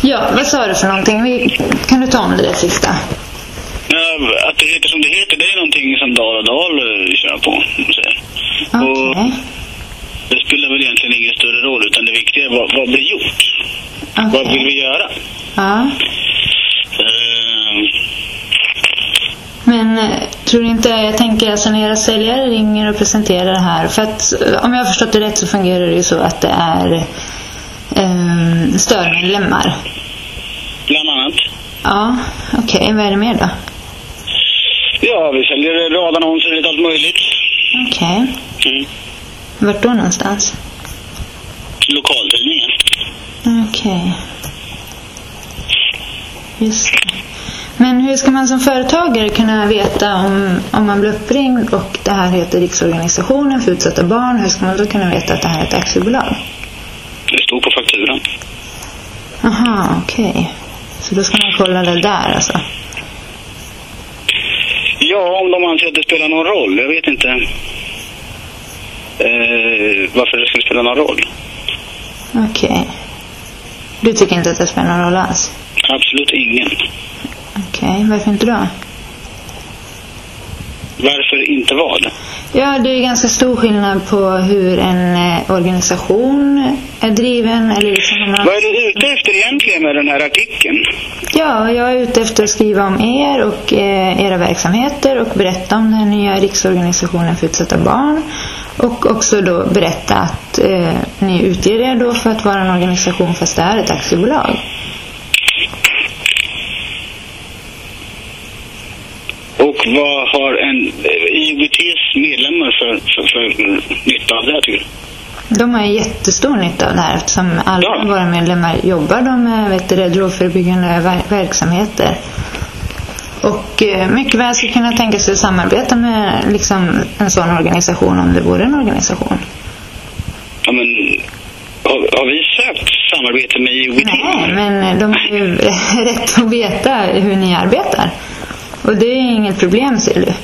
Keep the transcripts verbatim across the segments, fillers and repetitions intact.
Ja, vad sa du för någonting? Vi, kan du ta om det där sista? Ja, att det heter som det heter, det är någonting som Dal och Dal uh, kör på. Okej. Okay. Det spelar väl egentligen ingen större roll, utan det viktiga är vad, vad blir gjort. Okay. Vad vill vi göra? Ja. Uh, Men tror du inte, jag tänker alltså när era säljare ringer och presenterar det här, för att om jag har förstått det rätt så fungerar det ju så att det är um, störmedlemmar. Bland annat. Ja, okej. Okay. Vad är det mer då? Ja, vi säljer radannonser och lite allt möjligt. Okej. Okay. Mm. Vart då någonstans? Lokaltidningen. Okej. Okay. Just det. Men hur ska man som företagare kunna veta om, om man blir uppringd och det här heter Riksorganisationen för utsatta barn? Hur ska man då kunna veta att det här är ett aktiebolag? Det står på fakturan. Aha, okej. Okay. Så då ska man kolla det där alltså? Ja, om de anser att det spelar någon roll. Jag vet inte eh, varför det skulle spela någon roll. Okej. Okay. Du tycker inte att det spelar någon roll alls? Absolut ingen. Okej, okay, varför inte då? Varför inte vad? Ja, det är ganska stor skillnad på hur en eh, organisation är driven. Eller liksom någon... Vad är du ute efter egentligen med den här artikeln? Ja, jag är ute efter att skriva om er och eh, era verksamheter och berätta om den nya Riksorganisationen för utsatta barn. Och också då berätta att eh, ni utger er då för att vara en organisation fast det är ett aktiebolag. Och vad har en I O G T:s medlemmar för, för, för nytta av det, tycker du? De har jättestor nytta av det här eftersom alla ja. våra medlemmar jobbar de med vet du, drogförebyggande ver- verksamheter. Och eh, mycket väl ska kunna tänka sig att samarbeta med liksom, en sån organisation om det vore en organisation. Ja, men har, har vi sökt samarbete med I O G T? Nej, men de har ju rätt att veta hur ni arbetar. Och det är inget problem, säger du.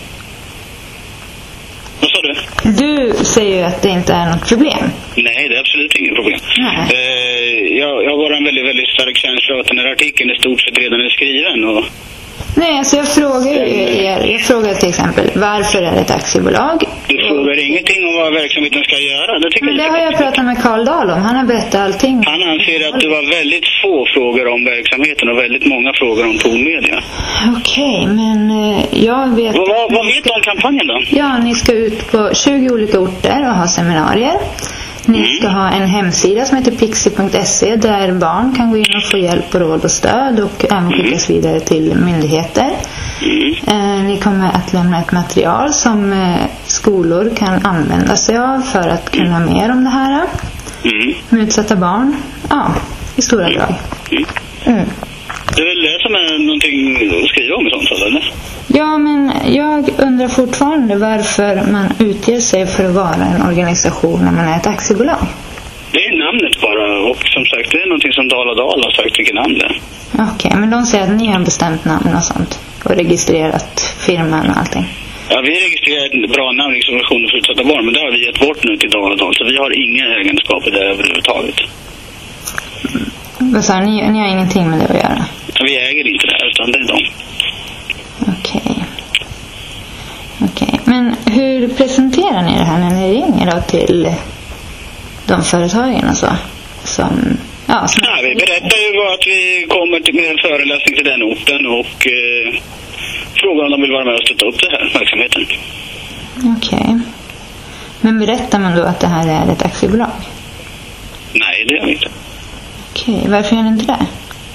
Vad sa du? Du säger ju att det inte är något problem. Nej, det är absolut inget problem. Eh, jag, jag har bara en väldigt, väldigt stark känsla att den här artikeln är stort sett redan är skriven. Och... Nej, alltså jag frågar ju er, jag frågar till exempel, varför är det ett aktiebolag? Du frågar ingenting om vad verksamheten ska göra. Det, tycker Men det jag har jag pratat med Karl Dahl om, han har berättat allting. Han anser att det var väldigt få frågor om verksamheten och väldigt många frågor om Tonmedia. Okej, okay, men jag vet... Vad, vad, vad vet du om kampanjen då? Ja, ni ska ut på tjugo olika orter och ha seminarier. Ni ska ha en hemsida som heter pixie punkt se där barn kan gå in och få hjälp och råd och stöd och även skickas vidare till myndigheter. Eh, ni kommer att lämna ett material som eh, skolor kan använda sig av för att kunna mer om det här. Med utsatta barn. Ja, i stora drag. Mm. Det är väl det som är någonting att skriva om i sånt fall, eller? Ja, men jag undrar fortfarande varför man utger sig för att vara en organisation när man är ett aktiebolag. Det är namnet bara, och som sagt, det är någonting som Dal och Dal har sagt vilket namn det är. Okej, okay, men de säger att ni har bestämt namn och sånt och registrerat firman och allting. Ja, vi har registrerat ett bra namn, Riksorganisationen för utsatta barn, men det har vi gett bort nu till Dal och Dal, så vi har inga egenskaper där överhuvudtaget. Vad sa ni? Ni har ingenting med det att göra? Ja, vi äger inte det här, utan det är de. Okej. Okay. Okej, okay. Men hur presenterar ni det här när ni ringer då till de företagen och så? Som, ja, som ja, vi berättar ju att vi kommer till med en föreläsning till den orten och eh, frågar om de vill vara med och stötta upp det här verksamheten. Okej. Okay. Men berättar man då att det här är ett aktiebolag? Nej, det gör vi inte. Okej, okay. Varför gör ni inte det?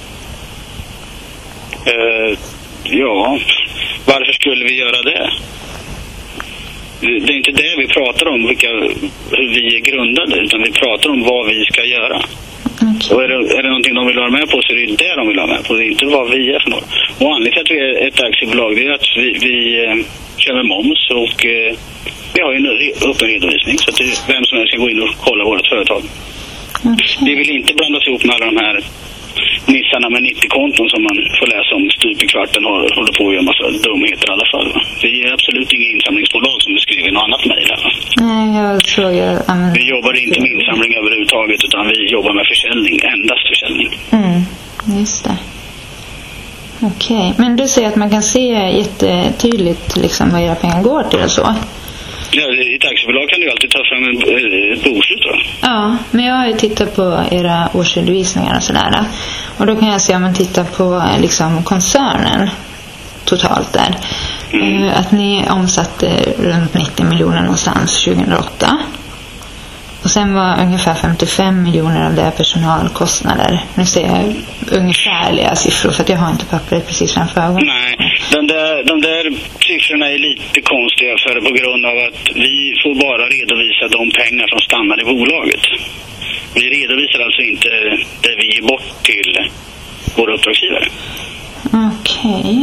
Uh, ja, varför skulle vi göra det? Det är inte det vi pratar om, vilka, hur vi är grundade, utan vi pratar om vad vi ska göra. Okay. Och är det, är det någonting de vill vara med på så är det inte det de vill vara med på, det är inte vad vi är för något. Och anledningen till att vi är ett aktiebolag det är att vi, vi eh, kör med moms och eh, vi har ju en öppen redovisning så att det, vem som helst kan gå in och kolla vårt företag. Okay. Vi vill inte blandas ihop med alla de här nissarna med nittio-konton som man får läsa om stup i kvarten och håller på att göra en massa dumheter i alla fall. Va? Vi är absolut inga insamlingsbolag som du skriver i något annat mejl. Nej, jag tror jag... Men... Vi jobbar inte med insamling överhuvudtaget utan vi jobbar med försäljning, endast försäljning. Mm, Just det. Okej, okay. Men du säger att man kan se jättetydligt liksom vad era pengar går till och så. Ja, i ett aktiebolag kan du alltid ta fram en, ett bokslut då. Ja, men jag har ju tittat på era årsredovisningar och sådär. Och då kan jag se om man tittar på liksom koncernen totalt där. Mm. Att ni omsatte runt nittio miljoner någonstans tjugohundraåtta. Och sen var ungefär femtiofem miljoner av det personalkostnader. Nu ser jag ungefärliga siffror för att jag har inte pappret precis framför ögonen. Nej, de där, de där siffrorna är lite konstiga för på grund av att vi får bara redovisa de pengar som stannar i bolaget. Vi redovisar alltså inte det vi ger bort till våra uppdragsgivare. Okej. Okay.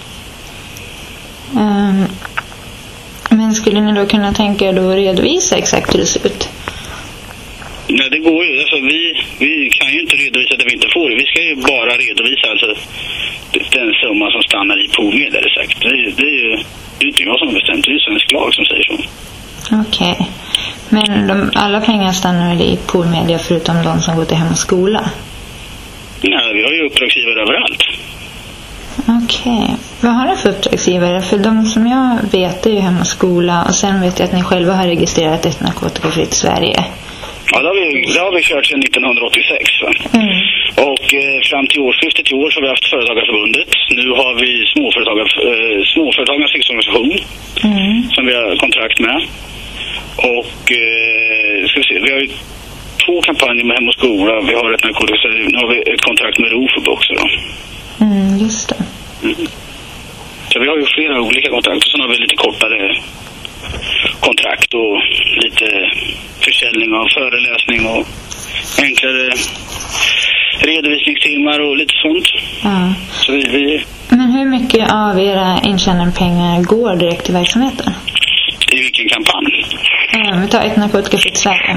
Um, men skulle ni då kunna tänka er då att redovisa exakt hur det ser ut? Nej, det går ju. Alltså, vi, vi kan ju inte redovisa det vi inte får. Vi ska ju bara redovisa alltså, den summa som stannar i poolmedel. Det, det är ju det är inte jag som har bestämt. Det är ju svensk lag som säger så. Okej. Okay. Men de, alla pengar stannar väl i poolmedia förutom de som går till Hem och Skola? Nej, vi har ju uppdragsgivare överallt. Okej. Okay. Vad har ni för uppdragsgivare? För de som jag vet är ju Hem och Skola. Och sen vet jag att ni själva har registrerat ett narkotikafritt Sverige. Ja, det har vi, det har vi kört sedan nittonhundraåttiosex. Va? Mm. Och eh, fram till årsskiftet i år så har vi haft Företagarförbundet. Nu har vi småföretagar, eh, Småföretagarnas riksorganisation mm. som vi har kontrakt med. Och eh, ska vi se, vi har ju två kampanjer med Hem och Skola. Vi har ett narkotika, nu har vi ett kontrakt med Rofub också då. Mm, just det. Mm. Så vi har ju flera olika kontrakt. Och sen har vi lite kortare kontrakt och lite försäljning av föreläsning och enklare redovisningstimmar och lite sånt. Ja. Så vi, vi... Men hur mycket av era intjänade pengar går direkt till verksamheten? I vilken kampanj? Ja, vi tar ett narkotikafritt Sverige.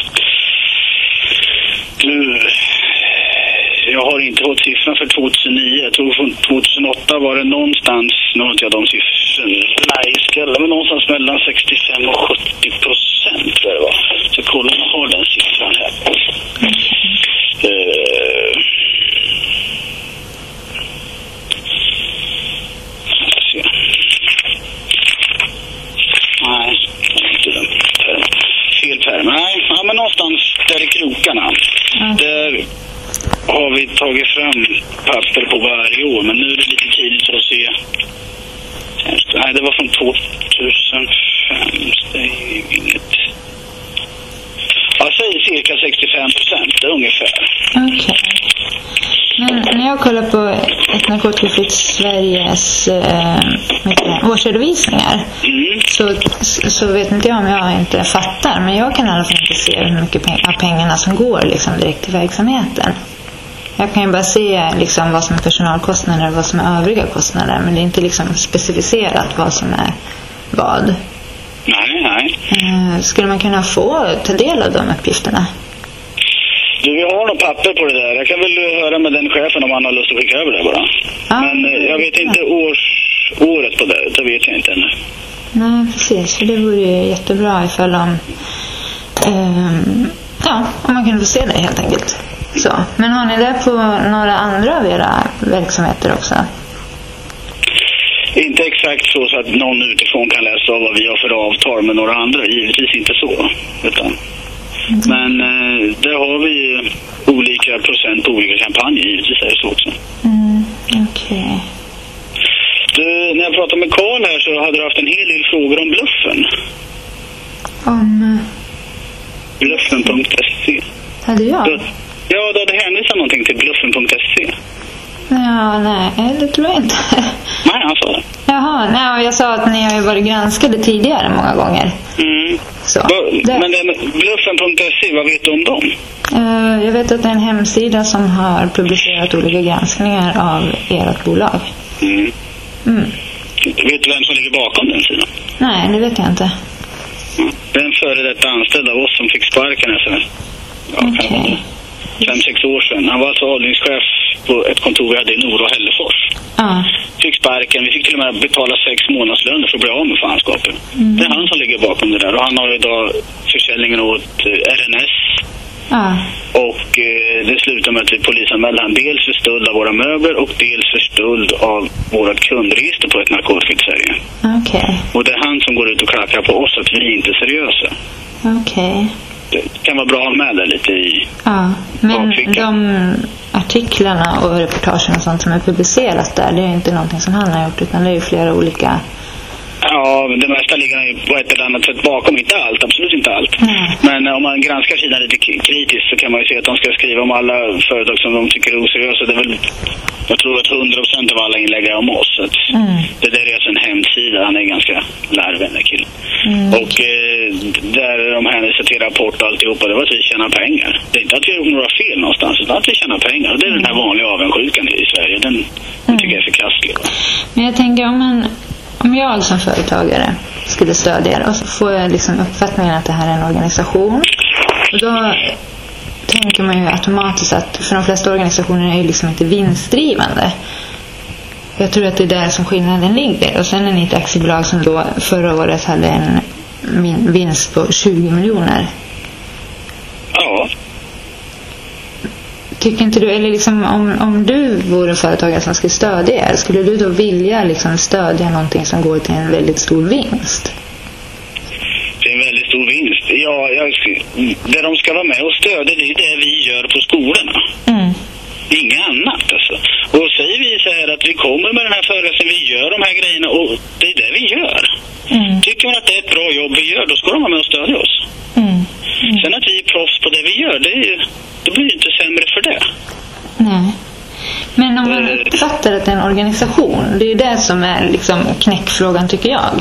Du, jag har inte fått siffran för tjugohundranio. Jag tror från tjugohundraåtta var det någonstans, nu har inte jag de siffrorna i skallen, men någonstans mellan sextiofem och sjuttio procent där det var. Så kolla om jag har den siffran här. Mm. Uh, se. Nej, inte den. Fel pärm. Nej, ja, men någonstans där i krokarna. Mm. Där har vi tagit fram papper på varje år, men nu är det lite tidigt att se. Nej, det var från tjugohundrafem. Det är ju inget. Jag säger cirka sextiofem procent ungefär. Okej. Okay. Men när jag kollar på ett narkotikafritt Sveriges äh, årsredovisningar mm. så, så vet inte jag om jag inte fattar, men jag kan i alla fall inte se hur mycket peng- av pengarna som går liksom direkt till verksamheten. Jag kan ju bara se liksom vad som är personalkostnader och vad som är övriga kostnader, men det är inte liksom specificerat vad som är vad. Nej, nej. Uh, skulle man kunna få ta del av de uppgifterna? Du, vi har något papper på det där. Jag kan väl höra med den chefen om han har lust att skicka över det bara. Ah, men uh, jag vet inte ja. års, året på det. Det vet jag inte ännu. Nej, precis. För det vore ju jättebra ifall om... Um, ja, om man kunde få se det helt enkelt. Så. Men har ni det på några andra av era verksamheter också? Inte exakt så, så att någon utifrån kan läsa av vad vi har för avtal med några andra. Givetvis inte så. Utan. Mm. Men eh, där har vi olika procent på olika kampanjer. Givetvis är det så också. Mm, okej. Okay. Du, när jag pratade med Karl här så hade du haft en hel del frågor om bluffen. Om? Bluffen punkt se. Hade jag? Du, ja, du hade hänvisat någonting till bluffen punkt se. Ja, nej, det tror jag inte. Nej, han sa det. Jaha, nej, jag sa att ni har ju varit granskade tidigare många gånger. Mm. Så, det. Men bluffen punkt se, vad vet du om dem? Uh, jag vet att det är en hemsida som har publicerat olika granskningar av ert bolag. Mm. Mm. Vet du vem som ligger bakom den sidan? Nej, det vet jag inte. Mm. Den före detta anställd av oss som fick sparken här. Ja, okej. Okay. Fem, sex år sedan. Han var alltså avdelningschef på ett kontor vi hade i Nora och Hällefors. Ja. Fick sparken. Vi fick till och med betala sex månadslöner för att bli av med fanskapen. Mm. Det är han som ligger bakom det där. Och han har idag försäljningen åt R N S Ja. Och eh, det slutar med att vi polisanmäler han dels för stöld av våra möbler och dels för stöld av vårt kundregister på ett narkotikafritt Sverige. Okej. Okay. Och det är han som går ut och klackar på oss att vi inte är seriösa. Okej. Okay. Det kan vara bra att ha med det lite i Ja, men bakfickan. de artiklarna och reportagen och sånt som är publicerat där, det är inte någonting som han har gjort, utan det är ju flera olika... Ja, det mesta ligger ju på ett eller annat sätt bakom. Inte allt, absolut inte allt. Mm. Men om man granskar sidan lite kritiskt så kan man ju se att de ska skriva om alla företag som de tycker är oseriösa. Det är väl, jag tror att hundra procent av alla inlägg är om oss. Så mm. Det där är alltså en hemsida. Han är ganska larvänlig kille. Mm. Och eh, där de hänvisar till rapport och alltihopa, det var att vi tjänar pengar. Det är inte att vi har några fel någonstans, utan att vi tjänar pengar. Och det är mm. den här vanliga avundsjukan i Sverige. Den, den tycker jag är förkastlig. Men jag tänker om man... Om jag som företagare skulle stödja er och så får jag liksom uppfattningen att det här är en organisation. Och då tänker man ju automatiskt att för de flesta organisationer är ju liksom inte vinstdrivande. Jag tror att det är där som skillnaden ligger. Och sen är ni ett aktiebolag som då förra året hade en vinst på tjugo miljoner. Ja. Tycker inte du, eller liksom om, om du vore en företagare som skulle stödja er, skulle du då vilja liksom stödja någonting som går till en väldigt stor vinst? Det är en väldigt stor vinst. Ja, jag, det de ska vara med och stödja, det är det vi gör på skolorna. Mm. Inget annat alltså. Och säger vi så här att vi kommer med den här föreläsningen, vi gör de här grejerna och det är det vi gör. Mm. Tycker man att det är ett bra jobb vi gör, då ska de vara med och stödja oss. Mm. Mm. Sen att vi är proffs på det vi gör, det, är, det blir ju inte sämre för det. Nej. Men om man uppfattar att det är en organisation, det är ju det som är liksom knäckfrågan tycker jag.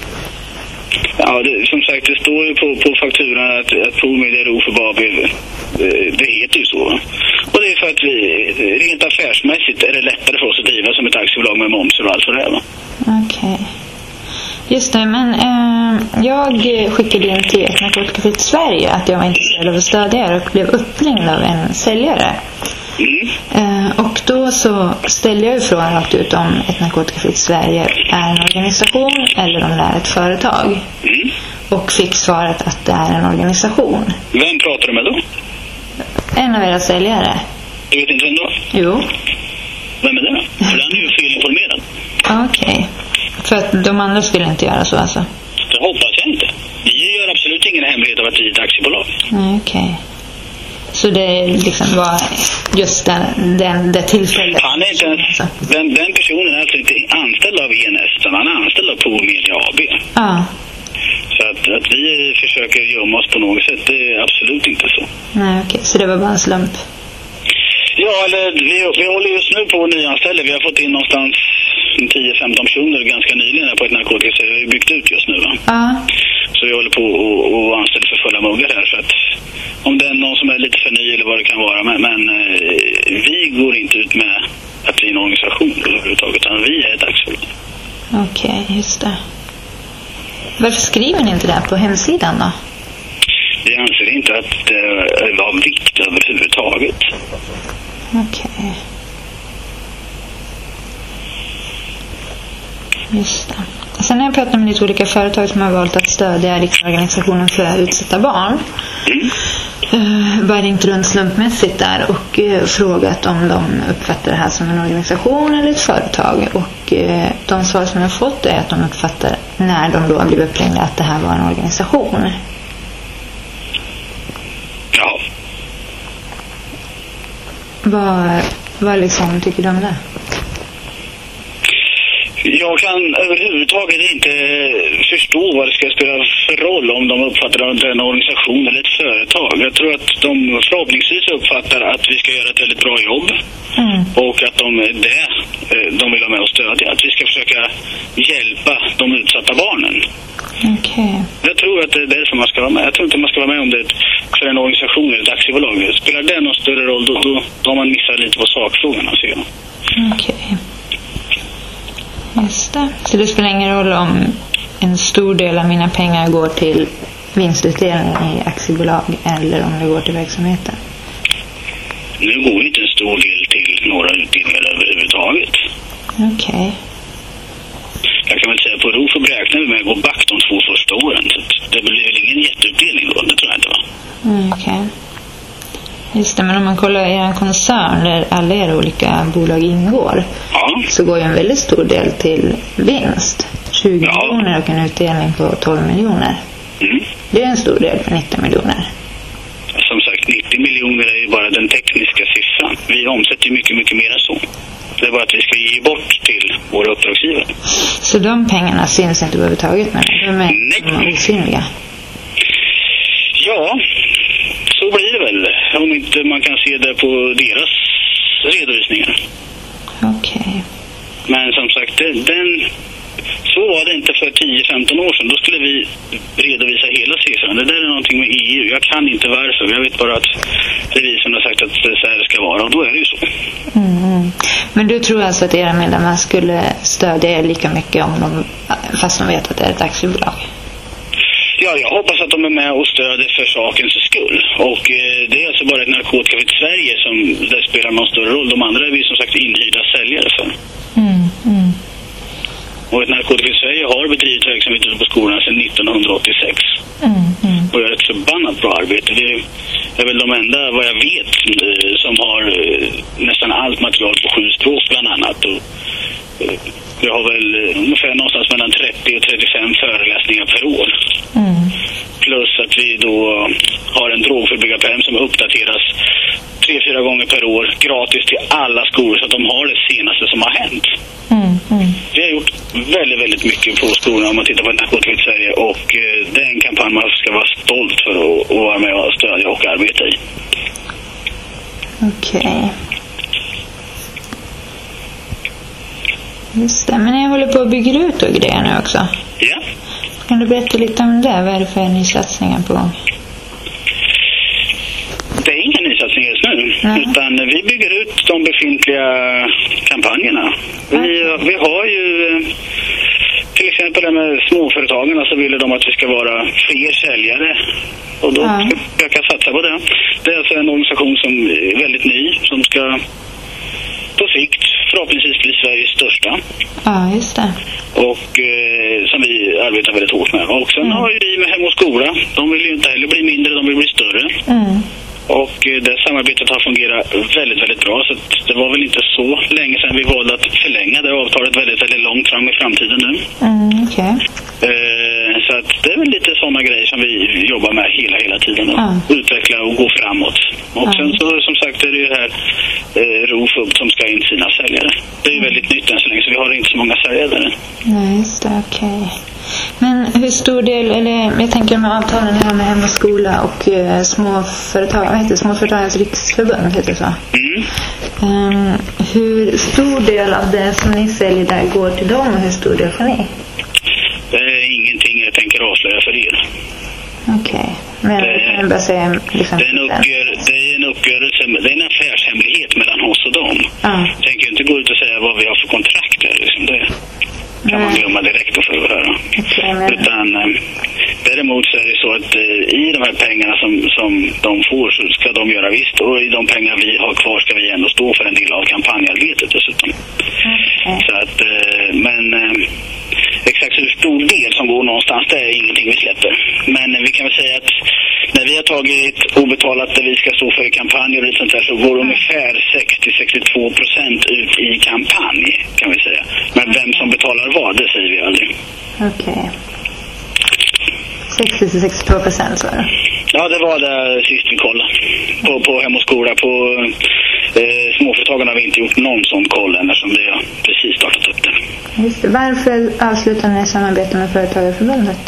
Ja, det, som sagt, det står ju på, på fakturan att, att Polmedia är för Babi. Det, det heter ju så. Och det är för att vi, rent affärsmässigt är det lättare för oss att driva som ett aktiebolag med moms och allt för det. Okej. Okay. Just det, men eh, jag skickade in till ett narkotikafritt Sverige att jag var intresserad av att stödja er och blev uppringd av en säljare. Mm. Eh, och då så ställde jag ju frågan rakt ut om ett narkotikafritt Sverige är en organisation eller om det är ett företag. Mm. Och fick svaret att det är en organisation. Vem pratar du med då? En av era säljare. Du vet inte vem då? Jo. Vem är det då? För den är ju felinformerad. Okej. Okay. För att de andra skulle inte göra så alltså? Det hoppas jag inte. Vi gör absolut ingen hemlighet av att vi är ett aktiebolag. Nej, okej. Okay. Så det liksom var just den, den, det tillfället. Han är inte ens, den, den personen är alltså inte anställd av E N S, utan han är anställd av Polmedia A B. Ja. Så att, att vi försöker gömma oss på något sätt, det är absolut inte så. Nej, okej. Okay. Så det var bara en slump? Ja, eller vi, vi håller just nu på att nyanställa. Vi har fått in någonstans tio femton personer ganska nyligen här på ett narkotika. Vi har ju byggt ut just nu, va? Ja. Så vi håller på att och anställa för fulla muggar här. Så att om det är någon som är lite för ny eller vad det kan vara. Men, men vi går inte ut med att vi är en organisation överhuvudtaget. Utan vi är ett aktiebolag. Okej, okay, just det. Varför skriver ni inte det här på hemsidan då? Vi anser inte att det är av vikt överhuvudtaget. Okej. Okay. Just det. Sen har jag pratat med lite olika företag som har valt att stödja Riksorganisationen för utsatta barn. Mm. Uh, bara inte runt slumpmässigt där och uh, frågat om de uppfattar det här som en organisation eller ett företag. Och uh, de svar som jag har fått är att de uppfattar när de då har blivit uppringda att det här var en organisation. Ja. Vad, vad liksom tycker du om det? Jag kan överhuvudtaget inte förstå vad det ska spela för roll om de uppfattar att det är en organisation eller ett företag. Jag tror att de förhoppningsvis uppfattar att vi ska göra ett väldigt bra jobb. Mm. Och att de är det de vill ha med och stödja. Att vi ska försöka hjälpa de utsatta barnen. Okay. Jag tror att det är det som man ska vara med. Jag tror inte man ska vara med om det är för en organisation eller ett aktiebolag. Spelar det någon större roll då, då, då har man missat lite på sakfrågan. Okej. Okay. Just det. Så det spelar ingen roll om en stor del av mina pengar går till vinstutdelning i aktiebolag eller om det går till verksamheten? Nu går inte en stor del till några utdelningar överhuvudtaget. Okej. Okay. Jag kan väl säga på Rof och räknar vi med att gå back de två första åren. Så det blir väl ingen jätteutdelning då, det tror jag inte, va? Mm, okej. Okay. Just det, men om man kollar i en koncern där alla era olika bolag ingår, Ja. så går ju en väldigt stor del till vinst. tjugo Ja. miljoner och en utdelning på tolv miljoner. Mm. Det är en stor del för nitton miljoner. Som sagt, nittio miljoner är ju bara den tekniska siffran. Vi omsätter ju mycket, mycket mer än så. Det är bara att vi ska ge bort till våra uppdragsgivare. Så de pengarna syns inte överhuvudtaget, men de är Nej. osynliga. Ja, så blir det väl. Om inte man kan se det på deras redovisningar. Okej. Men som sagt, den, den, så var det inte för tio femton år sedan. Då skulle vi redovisa hela siffran. Det där är någonting med E U. Jag kan inte varför. Jag vet bara att revisorn har sagt att det så här ska vara. Och då är det ju så. Mm. Men du tror alltså att era medlemmar skulle stödja er lika mycket om de, fast de vet att det är ett aktiebolag? Ja, jag hoppas att de är med och stöder för sakens skull. Och eh, det är alltså bara ett narkotikafritt Sverige som det spelar någon större roll. De andra är vi som sagt inhyrda säljare för. Mm, mm. Och ett narkotikafritt Sverige har bedrivit verksamhet ute på skolan sedan nittonhundraåttiosex. Mm, mm. Och gör ett förbannat bra arbete. Det är väl de enda, vad jag vet, eh, som har eh, nästan allt material på sju språk bland annat. Och, eh, vi har väl eh, ungefär någonstans mellan trettio och trettiofem föreläsningar per år. Mm. Plus att vi då har en drogförebyggarpärm som uppdateras tre, fyra gånger per år gratis till alla skolor så att de har det senaste som har hänt. Mm, mm. Vi har gjort väldigt, väldigt mycket på skolorna om man tittar på narkotikafritt Sverige och eh, det är en kampanj man ska vara stolt för att, att vara med och stödja och arbeta i. Okej. Just det, men jag håller på att bygga ut och grejer nu också. Ja. Kan du berätta lite om det? Vad är det för nysatsningar på gång? Det är inga nysatsningar just nu, Nej. utan vi bygger ut de befintliga kampanjerna. Vi, vi har ju till exempel det med småföretagen, så ville de att vi ska vara fler säljare. Och då Ja. ska vi försöka satsa på det. Det är alltså en organisation som är väldigt ny, som ska på sikt förhoppningsvis bli Sveriges största. Ja, just det. Och eh, som vi arbetar väldigt hårt med. Och sen Mm. har ju vi med Hem och Skola. De vill ju inte heller bli mindre, de vill bli större. Mm. Och eh, det samarbetet har fungerat väldigt, väldigt bra. Så att det var väl inte så länge sedan vi valde att förlänga det avtalet väldigt, väldigt långt fram i framtiden nu. Mm, okej. Eh, så att det är väl lite sådana grejer som vi jobbar med hela, hela tiden. Och Ja. utveckla och gå framåt. Och Ja. sen så som sagt är det ju det här eh, Rofub som ska in sina säljare. Det är ju väldigt nytt än så länge så vi har inte så många säljare där. Nej, just det, okej. Men hur stor del, eller jag tänker med avtalen här med Hem och Skola och eh, småföretag, vad heter det? Småföretagens riksförbund heter det så? Mm. Um, hur stor del av det som ni säljer där går till dem och hur stor del får ni? Det är ingenting jag tänker avslöja för er. Okej, men Det- kan jag bara säga liksom Det är, en uppgör, det är en uppgörelse, det är en affärshemlighet mellan oss och dem. Ja. Jag tänker inte gå ut och säga vad vi har för kontrakt där. Liksom. Det kan man Nej. glömma direkt och få höra. Okej, men Utan eh, däremot så är det så att eh, i de här pengarna som, som de får så ska de göra visst. Och i de pengar vi har kvar ska vi ändå stå för en del av kampanjarbetet dessutom. okej. Så att, eh, men eh, exakt hur stor del som går någonstans, det är ingenting vi släpper. Men eh, vi kan väl säga att när vi har tagit obetalat det vi ska stå för i kampanjer och sånt där så går ungefär sextio till sextiotvå procent ut i kampanj kan vi säga. Men vem som betalar vad, det säger vi aldrig. Okej. sextio till sextiotvå procent så det. Ja, det var det sist vi kollade. På, på Hem och Skola. På eh, småföretagen har vi inte gjort någon sån koll än eftersom vi har precis startat upp det. Just det. Varför avslutar ni samarbete med Företagarförbundet?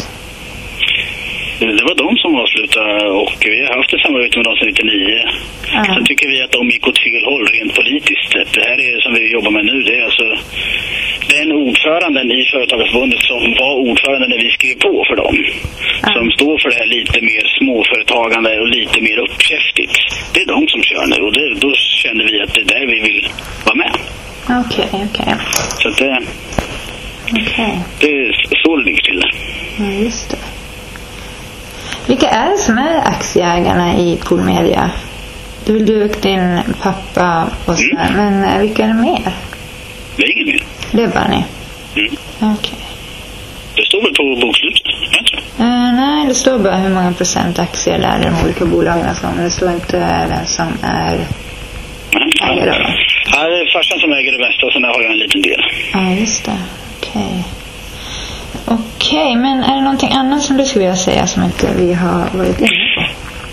Det var de som avslutade och vi har haft ett samarbete med dem sedan nittionio. Ja. Sen tycker vi att de gick åt fel håll rent politiskt. Det här är som vi jobbar med nu. Det är alltså den ordföranden i Företagarförbundet som var ordförande när vi skrev på för dem. Ja. Som står för det här lite mer småföretagande och lite mer uppkäftigt. Det är de som kör nu och det, då känner vi att det är där vi vill vara med. Okej, okej. Så att det, Okej. det är så det ligger till. Ja, just det. Vilka är det som är aktieägarna i Polmedia? Du vill du och din pappa och så där, men eh, vilka är det mer? Det är ingen mer. Det är bara ni? Mm. Okej. Det står står väl på bokslutet? Uh, nej, det står bara hur många procent aktier det är de olika bolagen som, men det står inte vem som är ägare av dem. Ja, det är farsan som äger det bästa och sen har jag en liten del. Ja, just det. Okej. Okay. Okej, okay, men är det någonting annat som du skulle vilja säga som inte vi har varit inne på?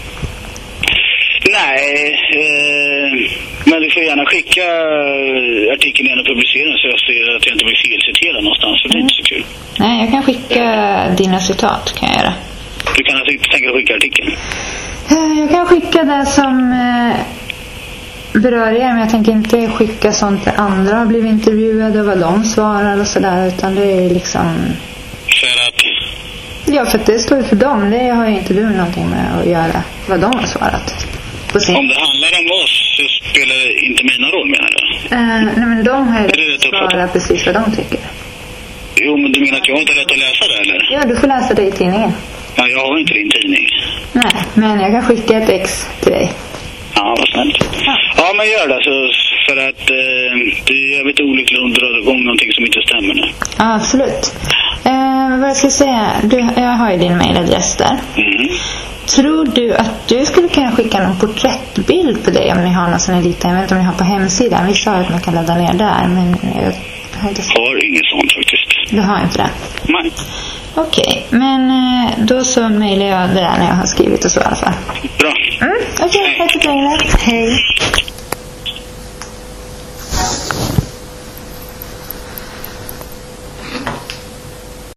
Nej, eh, men du får gärna skicka artikeln igen och publicera den så jag ser att jag inte blir felciterad någonstans, för det är inte så kul. Nej, jag kan skicka dina citat, kan jag göra. Du kan alltså inte tänka skicka artikeln? Jag kan skicka det som eh, berör er, men jag tänker inte skicka sånt där andra har blivit intervjuade och vad de svarar och sådär, utan det är liksom... För att? Ja, för att det står för dem. Det har ju inte du någonting med att göra, vad de har svarat. Sin... Om det handlar om oss så spelar det inte mina roll, menar du? Uh, nej, men de har ju svarat precis vad de tycker. Jo, men du menar att jag inte har rätt att läsa det, eller? Ja, du får läsa det i tidningen. Ja, jag har inte din tidning. Nej, men jag kan skicka ett ex till dig. Ja, vad snällt. Ja, ja men gör det. Så, för att eh, det är jävligt olyckligt att dra igång någonting som inte stämmer nu. Ja, absolut. Eh, vad jag ska säga, du, jag har ju din mailadress där. Mm. Tror du att du skulle kunna skicka någon porträttbild på dig om ni har någon sån här liten, jag vet inte om ni har på hemsidan. Vi sa att man kan ladda ner där, men jag har inte så. Har inget sånt faktiskt. Du har inte det? Nej. Okej, okay, men då så mejlar jag det där när jag har skrivit och så i alla fall. Bra. Mm, okej, okay, tack för det. Hej.